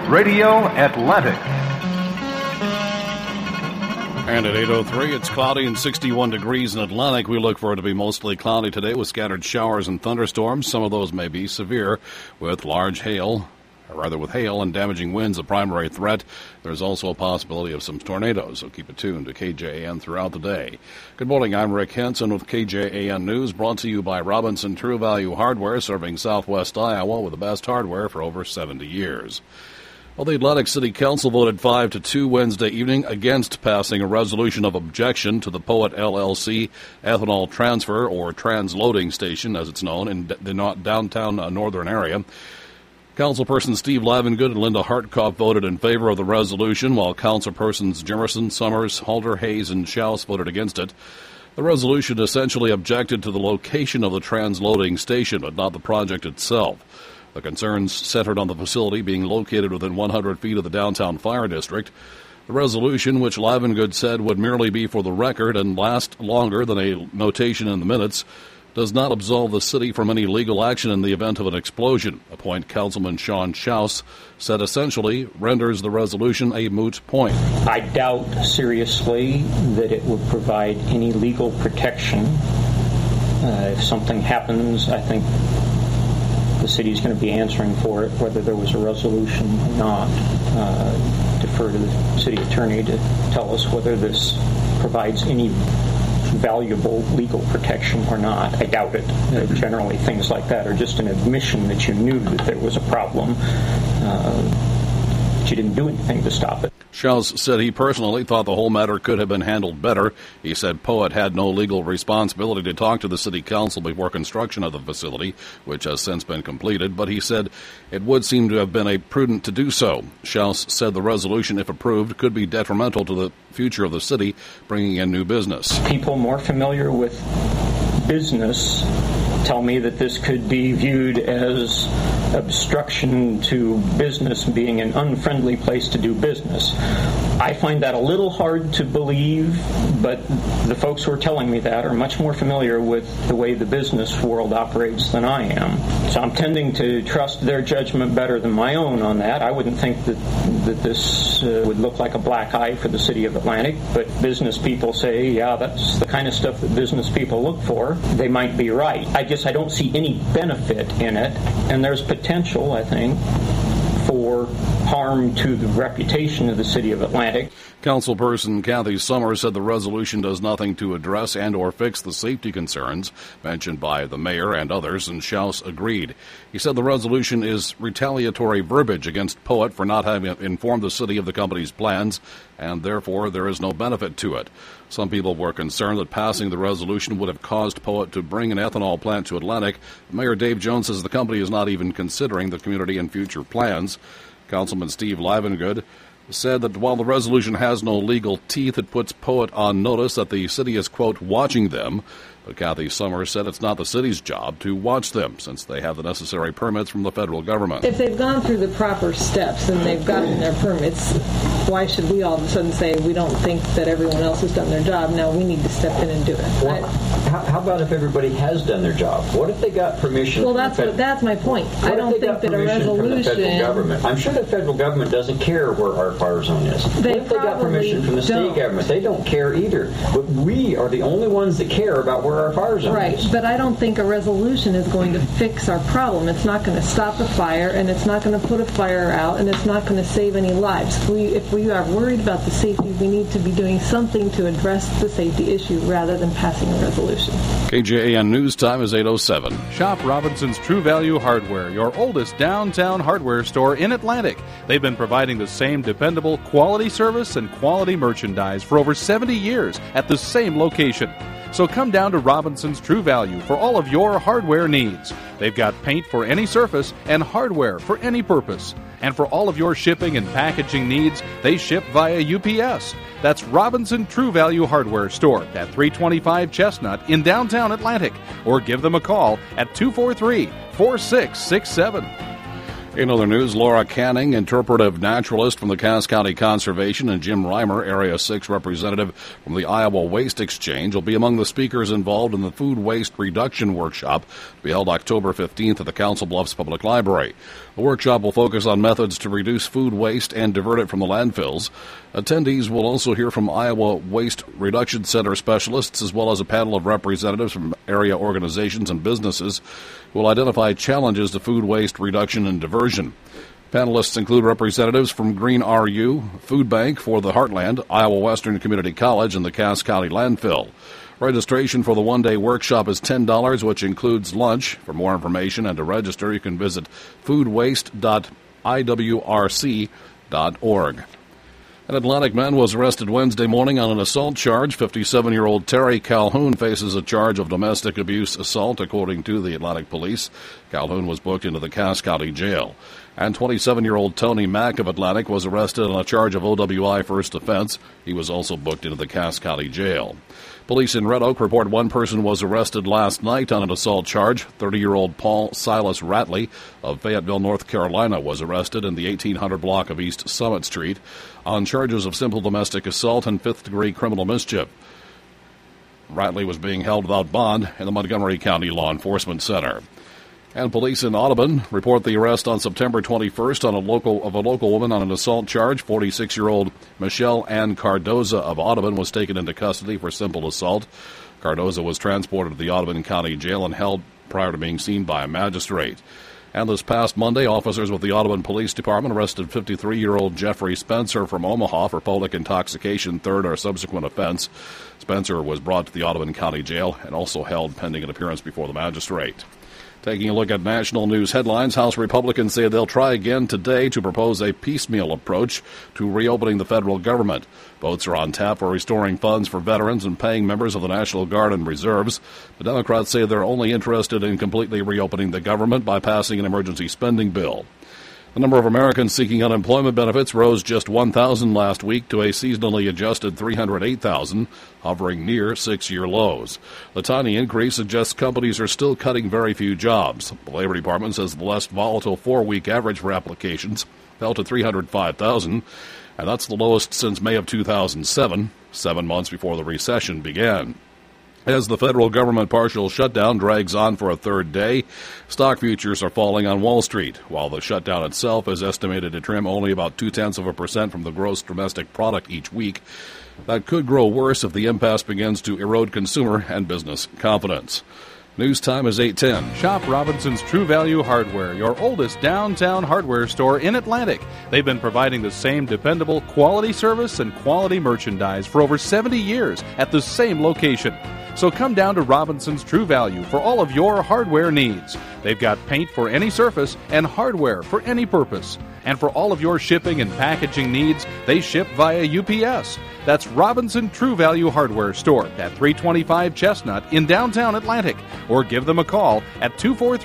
Radio Atlantic. And at 8:03, it's cloudy and 61 degrees in Atlantic. We look for it to be mostly cloudy today with scattered showers and thunderstorms. Some of those may be severe with hail and damaging winds a primary threat. There's also a possibility of some tornadoes, so keep it tuned to KJAN throughout the day. Good morning, I'm Rick Henson with KJAN News, brought to you by Robinson True Value Hardware, serving Southwest Iowa with the best hardware for over 70 years. Well, the Atlantic City Council voted 5-2 Wednesday evening against passing a resolution of objection to the Poet LLC ethanol transfer, or transloading station, as it's known, in the downtown northern area. Councilperson Steve Lavengood and Linda Hartkopf voted in favor of the resolution, while councilpersons Jimerson, Summers, Halder, Hayes, and Schaus voted against it. The resolution essentially objected to the location of the transloading station, but not the project itself. The concerns centered on the facility being located within 100 feet of the downtown fire district. The resolution, which Lavengood said would merely be for the record and last longer than a notation in the minutes, does not absolve the city from any legal action in the event of an explosion, a point Councilman Sean Schaus said essentially renders the resolution a moot point. I doubt seriously that it would provide any legal protection. If something happens, I think the city is going to be answering for it, whether there was a resolution or not. Defer to the city attorney to tell us whether this provides any valuable legal protection or not. I doubt it. Generally, things like that are just an admission that you knew that there was a problem, but you didn't do anything to stop it. Schaus said he personally thought the whole matter could have been handled better. He said Poet had no legal responsibility to talk to the city council before construction of the facility, which has since been completed, but he said it would seem to have been prudent to do so. Schaus said the resolution, if approved, could be detrimental to the future of the city, bringing in new business. People more familiar with business tell me that this could be viewed as obstruction to business being an unfriendly place to do business. I find that a little hard to believe, but the folks who are telling me that are much more familiar with the way the business world operates than I am. So I'm tending to trust their judgment better than my own on that. I wouldn't think that this would look like a black eye for the city of Atlantic, but business people say, yeah, that's the kind of stuff that business people look for. They might be right. I don't see any benefit in it, and there's potential, I think, for harm to the reputation of the city of Atlantic. Councilperson Kathy Summers said the resolution does nothing to address and or fix the safety concerns mentioned by the mayor and others, and Schaus agreed. He said the resolution is retaliatory verbiage against Poet for not having informed the city of the company's plans, and therefore there is no benefit to it. Some people were concerned that passing the resolution would have caused Poet to bring an ethanol plant to Atlantic. Mayor Dave Jones says the company is not even considering the community and future plans. Councilman Steve Lavengood said that while the resolution has no legal teeth, it puts Poet on notice that the city is, quote, watching them. But Kathy Summers said it's not the city's job to watch them, since they have the necessary permits from the federal government. If they've gone through the proper steps and they've gotten their permits, why should we all of a sudden say we don't think that everyone else has done their job? Now we need to step in and do it. Well, how about if everybody has done their job? What if they got permission? Well, that's my point. I don't think that a resolution from the federal government. I'm sure the federal government doesn't care where our fire zone is. What if they got permission from the state government? They don't care either. But we are the only ones that care about where our fire zone is. Right, but I don't think a resolution is going to fix our problem. It's not going to stop a fire, and it's not going to put a fire out, and it's not going to save any lives. If we are worried about the safety, we need to be doing something to address the safety issue rather than passing a resolution. KJAN News Time is 8:07. Shop Robinson's True Value Hardware, your oldest downtown hardware store in Atlantic. They've been providing the same dependable quality service and quality merchandise for over 70 years at the same location. So come down to Robinson's True Value for all of your hardware needs. They've got paint for any surface and hardware for any purpose. And for all of your shipping and packaging needs, they ship via UPS. That's Robinson True Value Hardware Store at 325 Chestnut in downtown Atlantic. Or give them a call at 243-4667. In other news, Laura Canning, interpretive naturalist from the Cass County Conservation, and Jim Reimer, Area 6 representative from the Iowa Waste Exchange, will be among the speakers involved in the food waste reduction workshop to be held October 15th at the Council Bluffs Public Library. The workshop will focus on methods to reduce food waste and divert it from the landfills. Attendees will also hear from Iowa Waste Reduction Center specialists, as well as a panel of representatives from area organizations and businesses who will identify challenges to food waste reduction and diversion. Panelists include representatives from Green RU, Food Bank for the Heartland, Iowa Western Community College, and the Cass County Landfill. Registration for the one-day workshop is $10, which includes lunch. For more information and to register, you can visit foodwaste.iwrc.org. An Atlantic man was arrested Wednesday morning on an assault charge. 57-year-old Terry Calhoun faces a charge of domestic abuse assault, according to the Atlantic Police. Calhoun was booked into the Cass County Jail. And 27-year-old Tony Mack of Atlantic was arrested on a charge of OWI first offense. He was also booked into the Cass County Jail. Police in Red Oak report one person was arrested last night on an assault charge. 30-year-old Paul Silas Ratley of Fayetteville, North Carolina, was arrested in the 1800 block of East Summit Street on charges of simple domestic assault and fifth-degree criminal mischief. Ratley was being held without bond in the Montgomery County Law Enforcement Center. And police in Audubon report the arrest on September 21st of a local woman on an assault charge. 46-year-old Michelle Ann Cardoza of Audubon was taken into custody for simple assault. Cardoza was transported to the Audubon County Jail and held prior to being seen by a magistrate. And this past Monday, officers with the Audubon Police Department arrested 53-year-old Jeffrey Spencer from Omaha for public intoxication, third or subsequent offense. Spencer was brought to the Audubon County Jail and also held pending an appearance before the magistrate. Taking a look at national news headlines, House Republicans say they'll try again today to propose a piecemeal approach to reopening the federal government. Votes are on tap for restoring funds for veterans and paying members of the National Guard and reserves. The Democrats say they're only interested in completely reopening the government by passing an emergency spending bill. The number of Americans seeking unemployment benefits rose just 1,000 last week to a seasonally adjusted 308,000, hovering near six-year lows. The tiny increase suggests companies are still cutting very few jobs. The Labor Department says the less volatile four-week average for applications fell to 305,000, and that's the lowest since May of 2007, 7 months before the recession began. As the federal government partial shutdown drags on for a third day, stock futures are falling on Wall Street, while the shutdown itself is estimated to trim only about 0.2% from the gross domestic product each week. That could grow worse if the impasse begins to erode consumer and business confidence. News time is 8:10. Shop Robinson's True Value Hardware, your oldest downtown hardware store in Atlantic. They've been providing the same dependable quality service and quality merchandise for over 70 years at the same location. So come down to Robinson's True Value for all of your hardware needs. They've got paint for any surface and hardware for any purpose. And for all of your shipping and packaging needs, they ship via UPS. That's Robinson True Value Hardware Store at 325 Chestnut in downtown Atlantic. Or give them a call at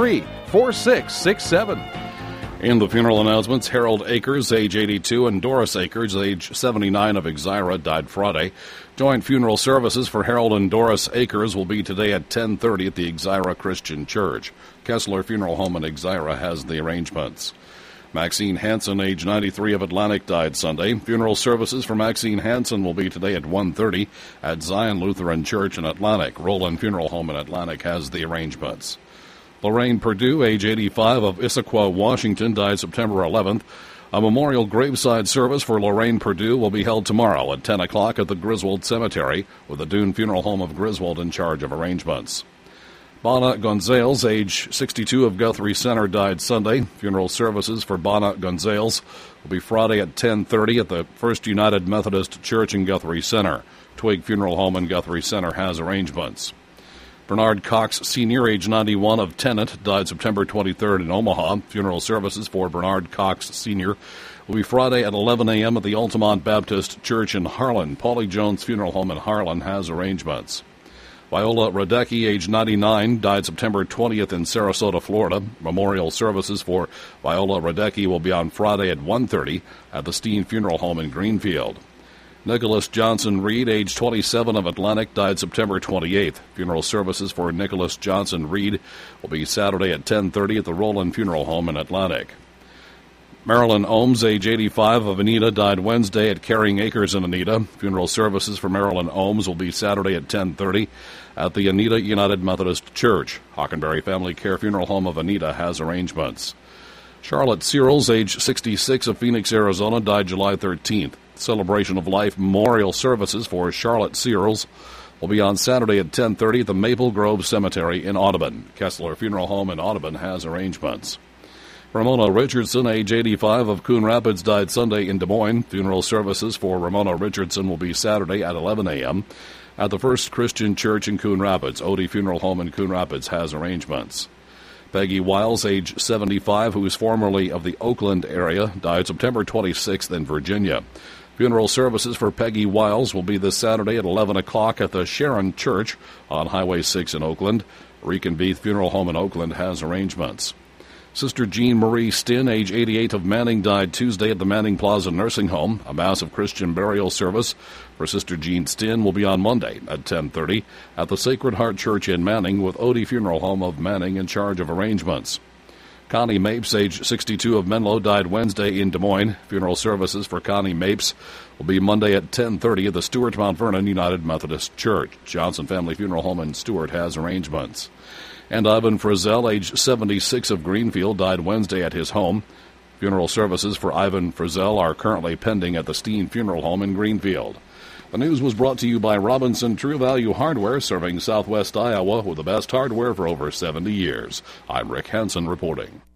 243-4667. In the funeral announcements, Harold Akers, age 82, and Doris Akers, age 79 of Exira, died Friday. Joint funeral services for Harold and Doris Akers will be today at 10:30 at the Exira Christian Church. Kessler Funeral Home in Exira has the arrangements. Maxine Hansen, age 93 of Atlantic, died Sunday. Funeral services for Maxine Hansen will be today at 1:30 at Zion Lutheran Church in Atlantic. Roland Funeral Home in Atlantic has the arrangements. Lorraine Perdue, age 85 of Issaquah, Washington, died September 11th. A memorial graveside service for Lorraine Perdue will be held tomorrow at 10 o'clock at the Griswold Cemetery, with the Dune Funeral Home of Griswold in charge of arrangements. Bonna Gonzales, age 62 of Guthrie Center, died Sunday. Funeral services for Bonna Gonzales will be Friday at 10:30 at the First United Methodist Church in Guthrie Center. Twig Funeral Home in Guthrie Center has arrangements. Bernard Cox Sr., age 91 of Tennant, died September 23rd in Omaha. Funeral services for Bernard Cox Sr. will be Friday at 11 a.m. at the Altamont Baptist Church in Harlan. Paulie Jones Funeral Home in Harlan has arrangements. Viola Radecki, age 99, died September 20th in Sarasota, Florida. Memorial services for Viola Radecki will be on Friday at 1:30 at the Steen Funeral Home in Greenfield. Nicholas Johnson Reed, age 27 of Atlantic, died September 28th. Funeral services for Nicholas Johnson Reed will be Saturday at 10:30 at the Roland Funeral Home in Atlantic. Marilyn Ohms, age 85, of Anita, died Wednesday at Carrying Acres in Anita. Funeral services for Marilyn Ohms will be Saturday at 10:30 at the Anita United Methodist Church. Hockenberry Family Care Funeral Home of Anita has arrangements. Charlotte Searles, age 66, of Phoenix, Arizona, died July 13th. Celebration of Life memorial services for Charlotte Searles will be on Saturday at 10:30 at the Maple Grove Cemetery in Audubon. Kessler Funeral Home in Audubon has arrangements. Ramona Richardson, age 85, of Coon Rapids, died Sunday in Des Moines. Funeral services for Ramona Richardson will be Saturday at 11 a.m. at the First Christian Church in Coon Rapids. Odie Funeral Home in Coon Rapids has arrangements. Peggy Wiles, age 75, who is formerly of the Oakland area, died September 26th in Virginia. Funeral services for Peggy Wiles will be this Saturday at 11 o'clock at the Sharon Church on Highway 6 in Oakland. Reconbeath Funeral Home in Oakland has arrangements. Sister Jean Marie Stinn, age 88, of Manning, died Tuesday at the Manning Plaza Nursing Home. A massive Christian burial service for Sister Jean Stinn will be on Monday at 10:30 at the Sacred Heart Church in Manning, with Odie Funeral Home of Manning in charge of arrangements. Connie Mapes, age 62, of Menlo, died Wednesday in Des Moines. Funeral services for Connie Mapes will be Monday at 10:30 at the Stuart Mount Vernon United Methodist Church. Johnson Family Funeral Home in Stuart has arrangements. And Ivan Frizzell, age 76, of Greenfield, died Wednesday at his home. Funeral services for Ivan Frizzell are currently pending at the Steen Funeral Home in Greenfield. The news was brought to you by Robinson True Value Hardware, serving Southwest Iowa with the best hardware for over 70 years. I'm Rick Hansen reporting.